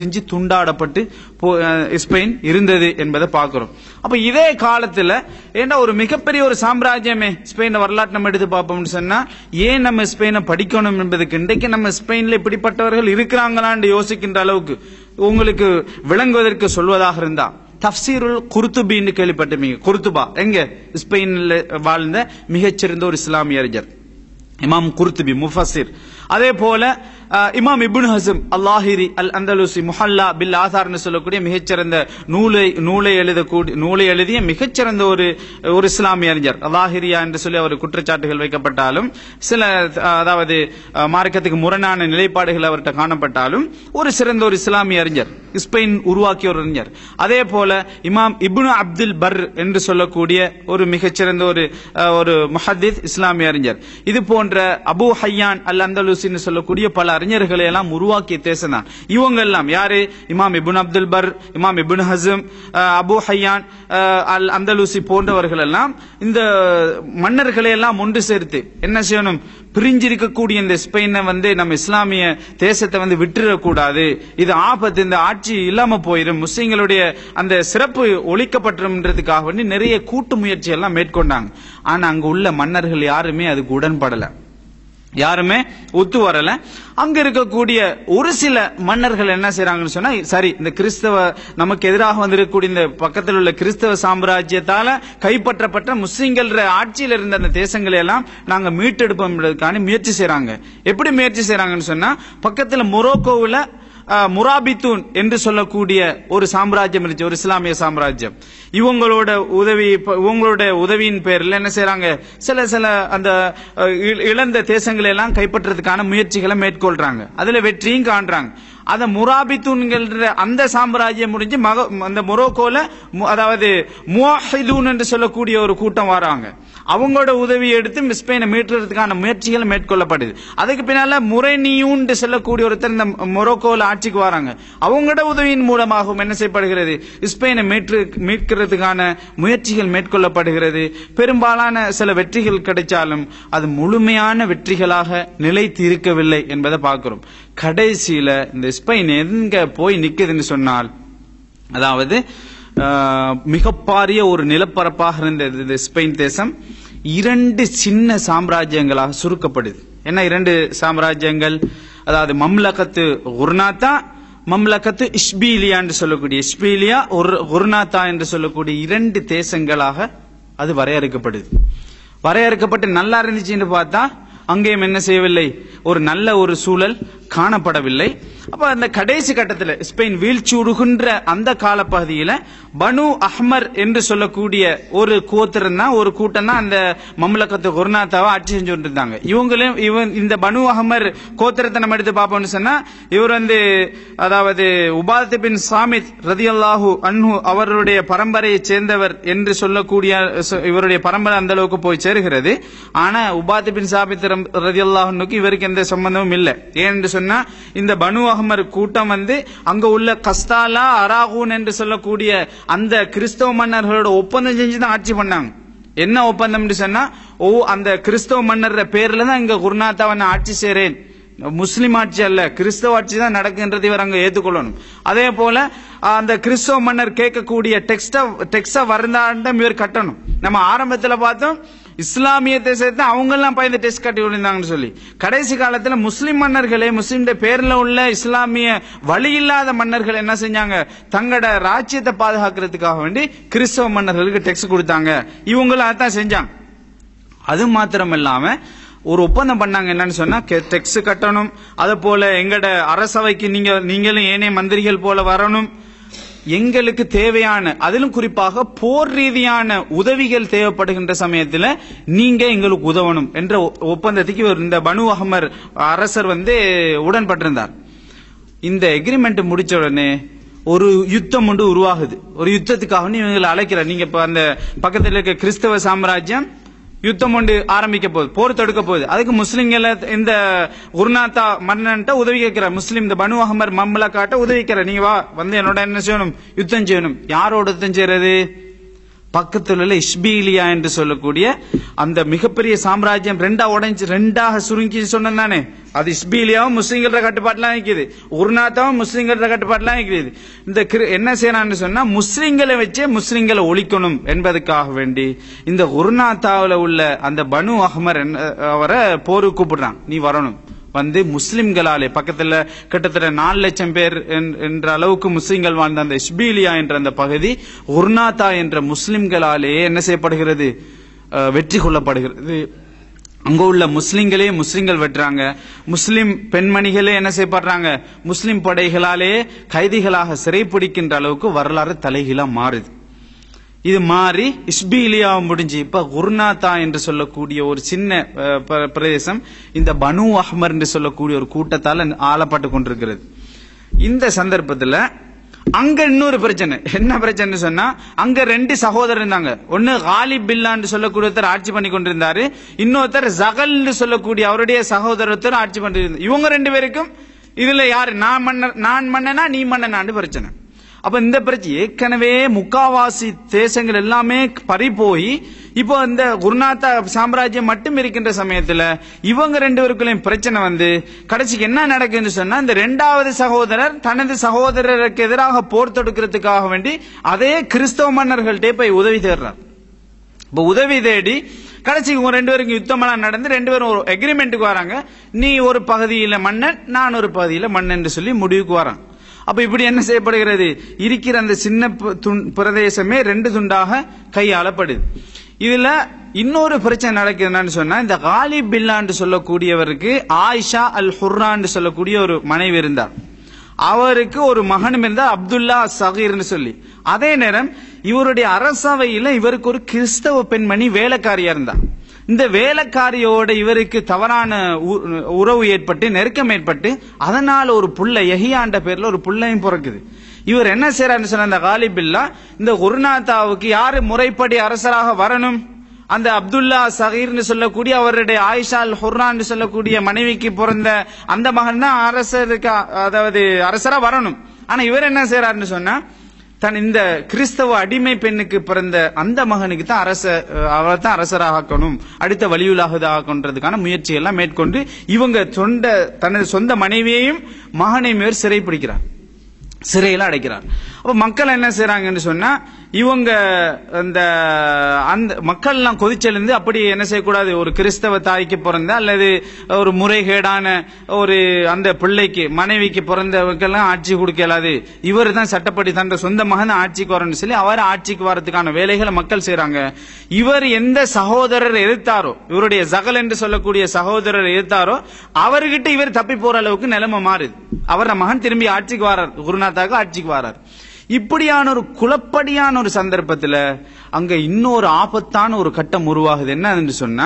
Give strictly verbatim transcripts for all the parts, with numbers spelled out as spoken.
செஞ்சு துண்டாடப்பட்டு ஸ்பெயின் இருந்தது என்பதை பார்க்கிறோம். அப்ப இதே காலத்துல ஏன்னா ஒரு மிகப்பெரிய ஒரு சாம்ராஜ்யமே ஸ்பெயின் வரலாற்று நம்ம எடுத்து பார்ப்போம்னு சொன்னா ஏன் நம்ம ஸ்பெயினை படிக்கணும் என்பதுக்கு இன்றைக்கு நம்ம ஸ்பெயின்ல இப்படிப்பட்டவர்கள் இருக்கிறாங்களான்னு யோசிக்கின்ற அளவுக்கு உங்களுக்கு விளங்குவதற்கு சொல்வதாக இருந்தா தஃப்சீருல் குர்துபின்னு கேள்விப்பட்டிருப்பீங்க. குர்துபா எங்க ஸ்பெயின்ல வாழ்ந்த மிகச்சிறந்த ஒரு இஸ்லாமிய அறிஞர் இமாம் குர்துபி முஃபஸிர். அதே போல இமாம் இப்னு ஹஸம் அல்லாஹிரி அல் அந்தலுசி முஹல்லா பில் ஆதார்னு சொல்லக்கூடிய மிகச்சிறந்த நூலை நூலை எழுதக்கூடிய நூலை எழுதிய மிகச்சிறந்த ஒரு ஒரு இஸ்லாமிய அறிஞர். அல்லாஹிரியா என்று சொல்லி அவர் குற்றச்சாட்டுகள் வைக்கப்பட்டாலும் சில அதாவது மார்க்கத்துக்கு முரணான நிலைப்பாடுகள் அவர்கிட்ட காணப்பட்டாலும் ஒரு சிறந்த ஒரு இஸ்லாமிய அறிஞர், ஸ்பெயின் உருவாக்கிய ஒரு அறிஞர். அதே போல இமாம் இப்னு அப்துல் பர் என்று சொல்லக்கூடிய ஒரு மிகச்சிறந்த ஒரு ஒரு முஹத்திஸ் இஸ்லாமிய அறிஞர். இது போன்ற அபு ஹையான் அல் அந்தலுசின்னு சொல்லக்கூடிய பல அறிஞர்களை எல்லாம் உருவாக்கிய தேசம் தான் இவங்க எல்லாம். யாரு? இமாம் இப்னு அப்துல் பர், இமாம் இப்னு ஹஸம், அபு ஹையான் அல் அந்தலுசி போன்றவர்கள் எல்லாம் இந்த மன்னர்களை எல்லாம் ஒன்று சேர்த்து என்ன செய்யணும், பிரிஞ்சிருக்கக்கூடிய இந்த ஸ்பெயினை வந்து நம்ம இஸ்லாமிய தேசத்தை வந்து விட்டுறக்கூடாது, இது ஆபத்து, இந்த ஆட்சி இல்லாம போயிடும், முஸ்லிம்களுடைய அந்த சிறப்பு ஒழிக்கப்பட்டுறதுக்காக வேண்டி நிறைய கூட்டு முயற்சி எல்லாம் மேற்கொண்டாங்க. ஆனா அங்க உள்ள மன்னர்கள் யாருமே அதுக்கு உடன்படல, யாருமே ஒத்து வரல. அங்க இருக்கக்கூடிய ஒரு சில மன்னர்கள் என்ன செய்யறாங்கன்னு சொன்னா, சரி இந்த கிறிஸ்தவ நமக்கு எதிராக வந்திருக்கக்கூடிய இந்த பக்கத்தில் உள்ள கிறிஸ்தவ சாம்ராஜ்யத்தால கைப்பற்றப்பட்ட முஸ்லிம்கள் ஆட்சியில் இருந்த அந்த தேசங்களை எல்லாம் நாங்க மீட்டெடுப்போம் முயற்சி செய்யறாங்க. எப்படி முயற்சி செய்யறாங்கன்னு சொன்னா, பக்கத்துல மொரோக்கோவில் முராபித்தூன் என்று சொல்லக்கூடிய ஒரு சாம்ராஜ்யம் இருந்துச்சு, ஒரு இஸ்லாமிய சாம்ராஜ்யம். இவங்களோட உதவி இவங்களோட உதவியின் பேரில் என்ன செய்யறாங்க, சில சில அந்த இழந்த தேசங்களை எல்லாம் கைப்பற்றதுக்கான முயற்சிகளை மேற்கொள்றாங்க. அதுல வெற்றியும் காண்றாங்க. அந்த முராபித்தூன்கள் அந்த சாம்ராஜ்யம் முடிஞ்சு அந்த மொரோக்கோல அதாவது முவாஹிதூன் என்று சொல்லக்கூடிய ஒரு கூட்டம் வராங்க. அவங்களோட உதவியை எடுத்து ஸ்பெயினை மீட்டுறதுக்கான முயற்சிகள் மேற்கொள்ளப்படுது. அதுக்கு பின்னால முரேனியூன் சொல்லக்கூடிய ஒருத்தர் இந்த மொரோக்கோல ஆட்சிக்கு வராங்க. அவங்களோட உதவியின் மூலமாகவும் என்ன செய்யப்படுகிறது, ஸ்பெயினை மீட்டு மீட்கிறதுக்கான முயற்சிகள் மேற்கொள்ளப்படுகிறது. பெரும்பாலான சில வெற்றிகள் கிடைச்சாலும் அது முழுமையான வெற்றிகளாக நிலைத்து இருக்கவில்லை என்பதை பார்க்கிறோம். கடைசியில இந்த ஸ்பெயின் எங்க போய் நிக்குதுன்னு சொன்னால், அதாவது மிக பாரிய ஒரு நிலப்பரப்பாக இருந்த இந்த ஸ்பெயின் தேசம் இரண்டு சின்ன சாம்ராஜ்யங்களாக சுருக்கப்படுது. என்ன இரண்டு சாம்ராஜ்யங்கள்? அதாவது மம்லகத்து குர்னாத்தா, மம்லகத்து இஷ்பீலியா என்று சொல்லக்கூடிய இஷ்பீலியா குர்னாத்தா என்று சொல்லக்கூடிய இரண்டு தேசங்களாக அது வரையறுக்கப்படுது. வரையறுக்கப்பட்டு நல்லா இருந்துச்சுன்னு பார்த்தா அங்கேயும் என்ன செய்யவில்லை, ஒரு நல்ல ஒரு சூழல் காணப்படவில்லை. அப்ப அந்த கடைசி கட்டத்தில் ஸ்பெயின் வீழ்ச்சியுடுகின்ற அந்த காலப்பகுதியில் பனு அஹ்மர் என்று சொல்லக்கூடிய ஒரு கோத்திரம் தான், ஒரு கூட்டம் தான் அந்த மம்லகத்து குர்னாத்தாவை ஆட்சி செஞ்சு கொண்டிருந்தாங்க. இவங்களும் இவன் இந்த பனு அஹ்மர் கோத்திரத்தை நம்ம எடுத்து பார்ப்போம்னு சொன்னா, இவர் வந்து அதாவது உபாத் பின் சாமித் ரதியல்லாஹு அன்ஹு அவருடைய பரம்பரையை சேர்ந்தவர் என்று சொல்லக்கூடிய இவருடைய பரம்பரை அந்த அளவுக்கு போய் சேருகிறது. ஆனா உபாத் பின் சாமித் ரதியல்லாஹுக்கு இவருக்கு எந்த சம்பந்தமும் இல்லை. ஏன்னு சொன்னா இந்த பனு அஹ்மர் கூட்டம் வந்து அங்க உள்ள கஸ்தாலா அராகூன் என்று சொல்லக்கூடிய அந்த கிறிஸ்தவ மன்னர்களோட ஒப்பந்தம் செஞ்சுதான் ஆட்சி பண்ணாங்க. என்ன ஒப்பந்தம் சொன்னா, ஓ அந்த கிறிஸ்தவ மன்னர் பேர்ல தான் இங்க குர்னாத்தாவை நான் ஆட்சி செய்றேன், முஸ்லிம் ஆட்சி அல்ல கிறிஸ்தவ ஆட்சி தான் நடக்குன்றது இவர் அங்க ஏற்றுக்கொள்ளணும். அதே போல அந்த கிறிஸ்தவ மன்னர் கேட்கக்கூடிய டெக்ஸ்ட டெக்ஸ்ட வருந்தாண்டம் இவர் கட்டணும். நம்ம ஆரம்பத்துல பார்த்தோம் இஸ்லாமிய தேசத்தை அவங்க எல்லாம் பயந்து டெஸ்ட் கட்டி விழுந்தாங்கன்னு சொல்லி, கடைசி காலத்துல முஸ்லிம் மன்னர்களே முஸ்லிம் பேர்ல உள்ள இஸ்லாமிய வழி இல்லாத மன்னர்கள் என்ன செஞ்சாங்க, தங்களோட ராஜ்யத்தை பாதுகாக்கிறதுக்காக வேண்டி கிறிஸ்தவ மன்னர்களுக்கு டெக்ஸ்ட் கொடுத்தாங்க. இவங்களும் அதான் செஞ்சாங்க. அது மாத்திரம் இல்லாம ஒரு ஒப்பந்தம் பண்ணாங்க. என்னன்னு சொன்னா, டெக்ஸ் கட்டணும், அது போல எங்கட அரசவைக்கு நீங்க நீங்களும் ஏனைய மந்திரிகள் போல வரணும், எங்களுக்கு தேவையான அதிலும் குறிப்பாக போர் ரீதியான உதவிகள் தேவைப்படுகின்ற சமயத்தில் நீங்க எங்களுக்கு உதவணும் என்ற ஒப்பந்தத்துக்கு இந்த பனு அஹ்மர் அரசர் வந்து உடன்பட்டிருந்தார். இந்த எக்ரிமெண்ட் முடிச்ச உடனே ஒரு யுத்தம் ஒன்று உருவாகுது. ஒரு யுத்தத்துக்காக இவங்களை அழைக்கிறார். நீங்க இப்ப அந்த பக்கத்தில் இருக்க கிறிஸ்தவ சாம்ராஜ்யம் யுத்தம் ஒன்று ஆரம்பிக்க போகுது, போர் தடுக்க போகுது. அதுக்கு முஸ்லிம்கள் இந்த குர்னாத்தா மன்னன்ட்ட உதவி கேட்கிறார். முஸ்லிம் இந்த பனு அஹ்மர் மம்லகாட்ட உதவி கேட்கிறார், நீங்க வா வந்து என்னோட என்ன செய்யணும், யுத்தம் செய்யணும். யாரோட யுத்தம் செய்யறது? பக்கத்தில் உள்ள இஷ்பீலியா என்று சொல்லக்கூடிய அந்த மிகப்பெரிய சாம்ராஜ்யம் ரெண்டா உடைஞ்சு ரெண்டாக சுருங்கி சொன்னானே, அது இஷ்பீலியாவும் முஸ்லிம்கள கட்டுப்பாட்டுலாம் இருக்குது, உர்நாத்தாவும் முஸ்லிம்கள கட்டுப்பாட்டுலாம் இருக்குது. இந்த என்ன செய்யறான்னு சொன்னா முஸ்லிம்களை வச்சே முஸ்லிம்களை ஒழிக்கணும் என்பதற்காக வேண்டி இந்த உர்நாத்தாவில் உள்ள அந்த பனு அஹ்மர் அவரை போருக்கு கூப்பிடுறான், நீ வரணும், வந்து முஸ்லிம்களாலே பக்கத்துல கிட்டத்தட்ட நாலு லட்சம் பேர் என்ற அளவுக்கு முஸ்லிம்கள் வாழ்ந்த அந்த இஷ்பீலியா என்ற அந்த பகுதி உர்நாத்தா என்ற முஸ்லிம்களாலே என்ன செய்யப்படுகிறது, வெற்றி கொள்ளப்படுகிறது. அங்க உள்ள முஸ்லிம்களே முஸ்லிம்கள் வெட்டுறாங்க, முஸ்லிம் பெண்மணிகளே என்ன செய்யப்படுறாங்க, முஸ்லிம் படைகளாலே கைதிகளாக சிறைப்பிடிக்கின்ற அளவுக்கு வரலாறு தலைகீழா மாறுது. இது மாறி இஷ்பீலியா முடிஞ்சு இப்ப குர்நாத்தா என்று சொல்லக்கூடிய ஒரு சின்ன பிரதேசம் இந்த பனு அஹ்மர் என்று சொல்லக்கூடிய ஒரு கூட்டத்தால் ஆளப்பட்டு கொண்டிருக்கிறது. இந்த சந்தர்ப்பத்தில் அங்க இன்னொரு பிரச்சனை, என்ன பிரச்சனை சொன்னா அங்க ரெண்டு சகோதரர் இருந்தாங்க. ஒன்னு காலிப் பில்லான்னு சொல்லக்கூடிய ஒருத்தர் ஆட்சி பண்ணி கொண்டிருந்தாரு, இன்னொருத்தர் ஜகல் சொல்லக்கூடிய அவருடைய சகோதரத்தர் ஆட்சி பண்ணிருந்தார். இவங்க ரெண்டு பேருக்கும் இதுல யாரு நான் மன்னர் நான் மன்னனா நீ மன்னனான்னு பிரச்சனை. அப்ப இந்த பிரச்சனை ஏற்கனவே முக்காவாசி தேசங்கள் எல்லாமே பறி போய் இப்போ இந்த குர்நாத்தா சாம்ராஜ்யம் மட்டும் இருக்கின்ற சமயத்துல இவங்க ரெண்டு பேருக்குள்ளேயும் பிரச்சனை வந்து கடைசிக்கு என்ன நடக்குன்னு சொன்னா இந்த இரண்டாவது சகோதரர் தனது சகோதரருக்கு எதிராக போர் தொடுக்கிறதுக்காக வேண்டி அதே கிறிஸ்தவ மன்னர்கள்ட்டே போய் உதவி தேடுறார். இப்ப உதவி தேடி கடைசிக்கு ரெண்டு பேருக்கு யுத்தமெல்லாம் நடந்து ரெண்டு பேரும் ஒரு அக்ரிமெண்ட்டுக்கு வராங்க, நீ ஒரு பகுதியில மன்னன் நான் ஒரு பகுதியில மன்னன் சொல்லி முடிவுக்கு வரான். அப்ப இப்படி என்ன செய்யப்படுகிறது, இருக்கிற அந்த சின்ன பிரதேசமே ரெண்டு துண்டாக கையாளப்படுது. இதுல இன்னொரு பிரச்சனை நடக்குதுன்னு சொன்னா இந்த காலிப் பில்லான்னு சொல்லக்கூடியவருக்கு ஆயிஷா அல் ஹுர்ரான்னு சொல்லக்கூடிய ஒரு மனைவி இருந்தார், அவருக்கு ஒரு மகனும் இருந்தார் அப்துல்லா சகீர்னு சொல்லி. அதே நேரம் இவருடைய அரசவையில இவருக்கு ஒரு கிறிஸ்தவ பெண்மணி வேலைக்காரியா இருந்தார். இந்த வேலைக்காரியோட இவருக்கு தவறான உறவு ஏற்பட்டு நெருக்கம் ஏற்பட்டு அதனால ஒரு புள்ள யஹியாண்ட பேர்ல ஒரு புள்ளையும் பிறக்குது. இவர் என்ன செய்யறாருன்னு சொன்ன அந்த காலிப் பில்லா இந்த குர்நாத்தாவுக்கு யாரு முறைப்படி அரசராக வரணும், அந்த அப்துல்லா சகீர்னு சொல்லக்கூடிய அவருடைய ஆயிஷா அல் ஹுர்ரான்னு சொல்லக்கூடிய மனைவிக்கு பிறந்த அந்த மகன் தான் அரசருக்கு அதாவது அரசரா வரணும். ஆனா இவர் என்ன செய்யறாருன்னு சொன்னா தன் இந்த கிறிஸ்தவ அடிமை பெண்ணுக்கு பிறந்த அந்த மகனுக்கு தான் அரச அவரை தான் அரசராகணும், அடுத்த வலியுலாகதாகன்றதுக்கான முயற்சி எல்லாம் மேற்கொண்டு இவங்க சொந்த தனது சொந்த மனைவியையும் மகனையும் இவர் சிறை பிடிக்கிறார், சிறையில அடைக்கிறார். அப்ப மக்கள் என்ன செய்யறாங்கன்னு சொன்னா இவங்க அந்த அந்த மக்கள் எல்லாம் கொதிச்செழுந்து அப்படி என்ன செய்யக்கூடாது, ஒரு கிறிஸ்தவ தாய்க்கு பிறந்த அல்லது ஒரு முறைகேடான ஒரு அந்த பிள்ளைக்கு மனைவிக்கு பிறந்தவங்கெல்லாம் ஆட்சி கொடுக்கலாது, இவர் தான் சட்டப்படி தன் சொந்த மகன் ஆட்சிக்கு வரணும்னு சொல்லி அவர் ஆட்சிக்கு வரதுக்கான வேலைகளை மக்கள் செய்யறாங்க. இவர் எந்த சகோதரர் எதிர்த்தாரோ, இவருடைய ஜகல் என்று சொல்லக்கூடிய சகோதரர் எதிர்த்தாரோ அவர்கிட்ட இவர் தப்பி போற அளவுக்கு நிலைமை மாறுது. அவர மகன் திரும்பி ஆட்சிக்கு வரார், குருநாத்தாக ஆட்சிக்கு வரார். இப்படியான ஒரு குழப்படியான ஒரு சந்தர்ப்பத்தில் அங்க இன்னொரு ஆபத்தான ஒரு கட்டம் உருவாகுது. என்ன சொன்னா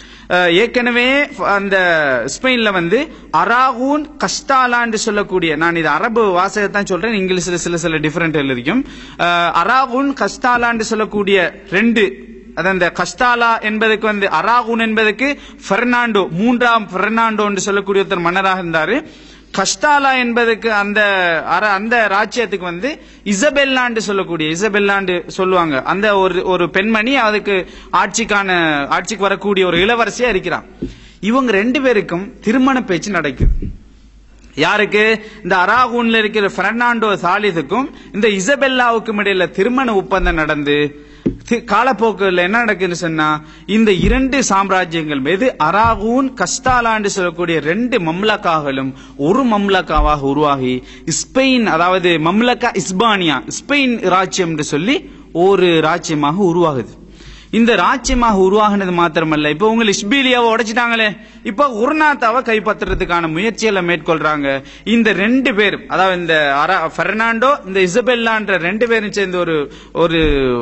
ஏற்கனவே அந்த ஸ்பெயின்ல வந்து அராகூன் கஸ்டாலான்னு சொல்லக்கூடிய, நான் இது அரபு வாசகத்தான் சொல்றேன், இங்கிலீஷ்ல சில சில டிஃபரெண்ட் இருக்கும். அராகூன் கஸ்டாலான்னு சொல்லக்கூடிய ரெண்டு, அந்த கஸ்டாலா என்பதுக்கு வந்து அராகூன் என்பதுக்கு பெர்னாண்டோ மூன்றாம் பெர்னாண்டோ என்று சொல்லக்கூடிய ஒருத்தர் மன்னராக இருந்தாரு. கஸ்டாலா என்பதுக்கு அந்த அந்த ராஜ்யத்துக்கு வந்து இசபெல்லாண்டு சொல்லக்கூடிய இசபெல்லாண்டு சொல்லுவாங்க, அந்த ஒரு ஒரு பெண்மணி அதுக்கு ஆட்சிக்கான ஆட்சிக்கு வரக்கூடிய ஒரு இளவரசியா இருக்கிறான். இவங்க ரெண்டு பேருக்கும் திருமண பேச்சு நடக்குது. யாருக்கு, இந்த அராகூன்ல இருக்கிற பெர்னாண்டோ சாலிதுக்கும் இந்த இசபெல்லாவுக்கும் இடையில திருமண ஒப்பந்தம் நடந்து காலப்போக்கில் என்ன நடக்குன்னு சொன்னா இந்த இரண்டு சாம்ராஜ்யங்கள் மீது அராகூன் கஸ்டாலாண்டு சொல்லக்கூடிய ரெண்டு மம்லக்காகளும் ஒரு மம்லக்காவாக உருவாகி ஸ்பெயின், அதாவது மம்லக்கா இஸ்பானியா ஸ்பெயின் ராஜ்யம் என்று சொல்லி ஒரு ராஜ்யமாக உருவாகுது. இந்த ராஜ்யமாக உருவாகினது மாத்திரமல்ல, இப்ப உங்க இஷ்பீலியாவை உடைச்சிட்டாங்களே, இப்ப குர்நாத்தாவை கைப்பற்றுறதுக்கான முயற்சிகளை மேற்கொள்றாங்க. இந்த ரெண்டு பேரும், அதாவது இந்த பெர்னாண்டோ இந்த இசபெல்லான்ற ரெண்டு பேரும் சேர்ந்து ஒரு ஒரு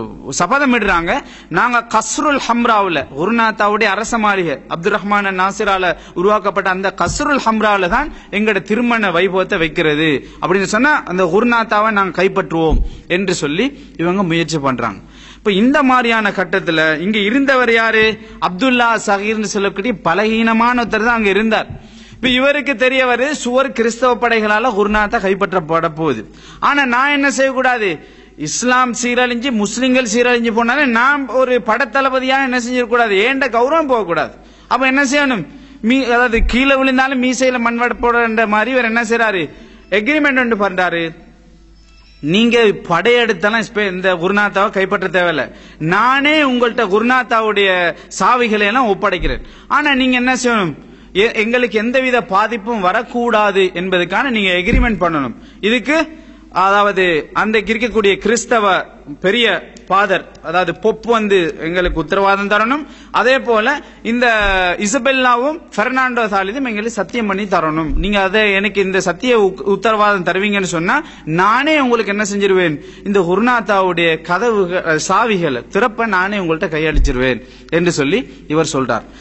சபதம் இடுறாங்க, நாங்க கஸ்ருல் ஹம்ராவுல குர்நாத்தாவுடைய அரச மாளிகை அப்துல் ரஹ்மான் நாசிரால உருவாக்கப்பட்ட அந்த கஸ்ருல் ஹம்ராவில தான் எங்களோட திருமண வைபவத்தை வைக்கிறது அப்படின்னு சொன்னா அந்த குர்நாத்தாவை நாங்க கைப்பற்றுவோம் என்று சொல்லி இவங்க முயற்சி பண்றாங்க. இப்ப இந்த மாதிரியான கட்டத்துல இங்க இருந்தவர் யாரு, அப்துல்லா சகீர்னு சொல்லக்கூடிய பலகீனமான ஒருத்தர் தான் அங்க இருந்தார். இப்ப இவருக்கு தெரியவர் சுவர் கிறிஸ்தவ படைகளால குர்நாத்தா கைப்பற்றப்பட போகுது. ஆனா நான் என்ன செய்யக்கூடாது, இஸ்லாம் சீரழிஞ்சு முஸ்லிம்கள் சீரழிஞ்சு போனாலே நாம் ஒரு படத்தளபதியா என்ன செஞ்சிடக்கூடாது, ஏண்ட கௌரவம் போகக்கூடாது. அப்ப என்ன செய்யணும், மீ அதாவது கீழே விழுந்தாலும் மீசையில மண்வட போடுற மாதிரி இவர் என்ன செய்யறாரு, எக்ரிமெண்ட் ஒன்று பண்றாரு. நீங்க படையெடுத்தாலும் இந்த குருநாத்தாவை கைப்பற்ற தேவையில்லை, நானே உங்கள்கிட்ட குருநாத்தாவுடைய சாவிகளை எல்லாம் ஒப்படைக்கிறேன். ஆனா நீங்க என்ன செய்யணும், எங்களுக்கு எந்தவித பாதிப்பும் வரக்கூடாது என்பதுக்கான நீங்க எக்ரிமெண்ட் பண்ணணும். இதுக்கு அதாவது அந்த இருக்கக்கூடிய கிறிஸ்தவ பெரிய பாதர் அதாவது பொப் வந்து எங்களுக்கு உத்தரவாதம் தரணும். அதே போல இந்த இசபெல்லாவும் பெர்னாண்டோ சாலிதும் எங்களுக்கு சத்தியம் பண்ணி தரணும். நீங்க அதை எனக்கு இந்த சத்திய உத்தரவாதம் தருவீங்கன்னு சொன்னா நானே உங்களுக்கு என்ன செஞ்சிருவேன், இந்த குருநாத்தாவுடைய கதவு சாவிகளை திறப்ப நானே உங்கள்கிட்ட கையளிச்சிருவேன் என்று சொல்லி இவர் சொல்றார்.